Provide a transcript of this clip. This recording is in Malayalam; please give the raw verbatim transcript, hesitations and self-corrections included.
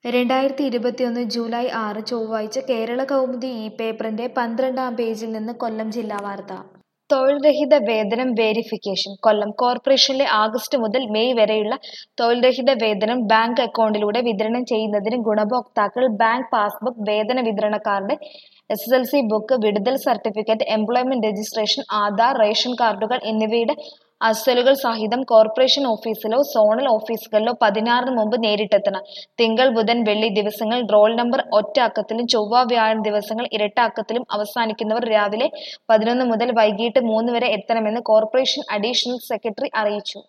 രണ്ടായിരത്തി ഇരുപത്തിയൊന്ന് ജൂലൈ ആറ് ചൊവ്വാഴ്ച കേരള കൗമുദി ഈ പേപ്പറിന്റെ പന്ത്രണ്ടാം പേജിൽ നിന്ന് കൊല്ലം ജില്ലാ വാർത്ത. തൊഴിൽ രഹിത വേതനം വേരിഫിക്കേഷൻ. കൊല്ലം കോർപ്പറേഷനിലെ ആഗസ്റ്റ് മുതൽ മെയ് വരെയുള്ള തൊഴിൽ രഹിത വേതനം ബാങ്ക് അക്കൗണ്ടിലൂടെ വിതരണം ചെയ്യുന്നതിന് ഗുണഭോക്താക്കൾ ബാങ്ക് പാസ്ബുക്ക്, വേതന വിതരണ card, S S L C book, വിടുതൽ certificate, employment registration, Aadhaar, ration കാർഡുകൾ എന്നിവയുടെ അസലുകൾ സഹിതം കോർപ്പറേഷൻ ഓഫീസിലോ സോണൽ ഓഫീസുകളിലോ പതിനാറിന് മുമ്പ് നേരിട്ടെത്തണം. തിങ്കൾ, ബുധൻ, വെള്ളി ദിവസങ്ങളിൽ റോൾ നമ്പർ ഒറ്റ അക്കത്തിലും ചൊവ്വ, വ്യാഴം ദിവസങ്ങൾ ഇരട്ട അക്കത്തിലും അവസാനിക്കുന്നവർ രാവിലെ പതിനൊന്ന് മുതൽ വൈകിട്ട് മൂന്ന് വരെ എത്തണമെന്ന് കോർപ്പറേഷൻ അഡീഷണൽ സെക്രട്ടറി അറിയിച്ചു.